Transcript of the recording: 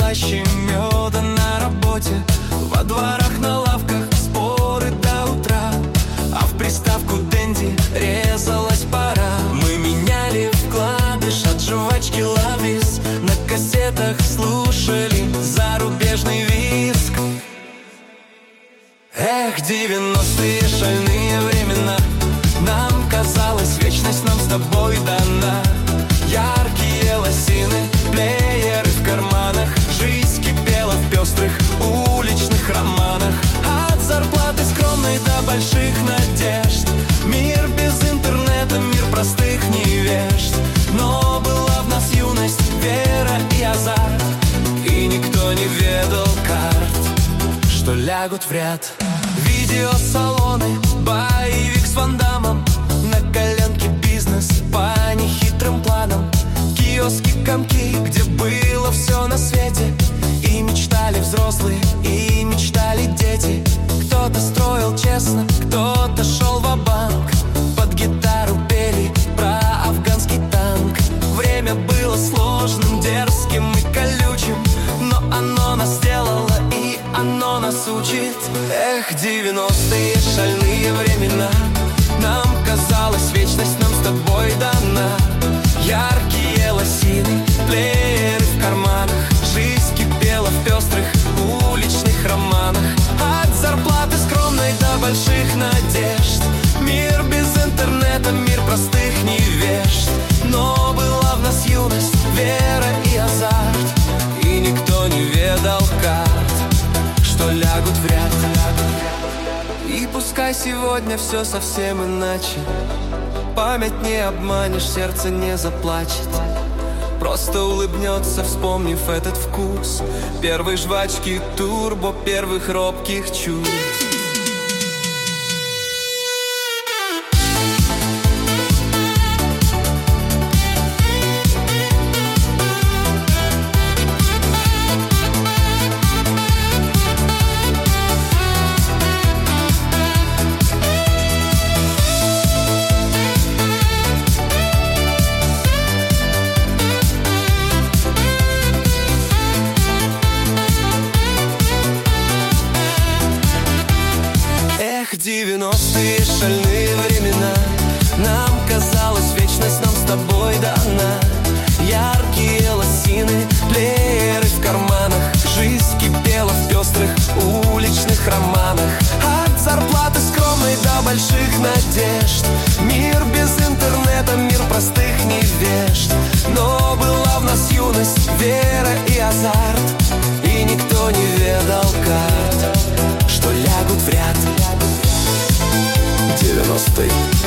слаще меда на работе, во дворах, на лавках споры до утра, а в приставку Дэнди резалась пора. Мы меняли вкладыш от жвачки Лавис, на кассетах слушали зарубежный виск. Эх, 90-е шальные времена, нам казалось, вечность нам с тобой дана. Яркие лосины, плееры в карманах, жизнь кипела в пестрых уличных романах. От зарплаты скромной до больших надежд, мир без интернета, мир простых невежд. Но была в нас юность, вера и азарт, и никто не ведал карт, что лягут в ряд. Видеосалоны, боевик с Ван Даммом, на коленке бизнес по нехитрым планам. Киоски, комки, где было все на свете, и мечтали взрослые, и мечтали дети. Кто-то строил честно, кто-то шел ва-банк, под гитару пели про афганский танк. Время было сложным, дерзким и колючим, но оно нас сделало и оно нас учит. Эх, 90-е шальные времена, нам казалось, вечность нам с тобой дана. Яркие лосины, плееры в карманах, жизнь кипела в пестрых уличных романах. От зарплаты скромной до больших надежд, мир без интернета, мир простых невежд. Но была в нас юность, вера и азарт, и никто не ведал карт, что лягут в ряд. И пускай сегодня все совсем иначе, память не обманешь, сердце не заплачет, просто улыбнется, вспомнив этот вкус первой жвачки турбо, первых робких чувств. Эх, 90-е шальные времена, нам казалось, вечность нам с тобой дана. Яркие лосины, плееры в карманах, жизнь кипела в пестрых уличных романах. От зарплаты скромной до больших надежд, мир без интернета, мир простых невежд. Но была в нас юность, вера и азарт, и никто не ведал карт, что лягут в ряд. 90-й